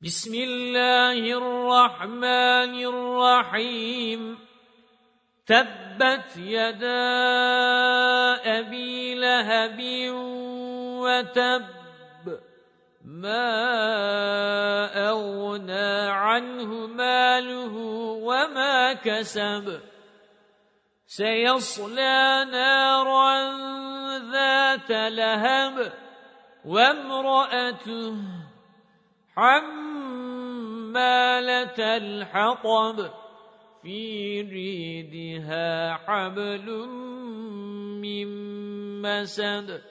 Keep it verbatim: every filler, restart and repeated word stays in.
بسم الله الرحمن الرحيم تبت يدا أبي لهب وتب ما أغنى عنه ماله وما كسب سيصلى نارا ذات لهب وامرأته حمالة الحطب في جيدها حبل من مسد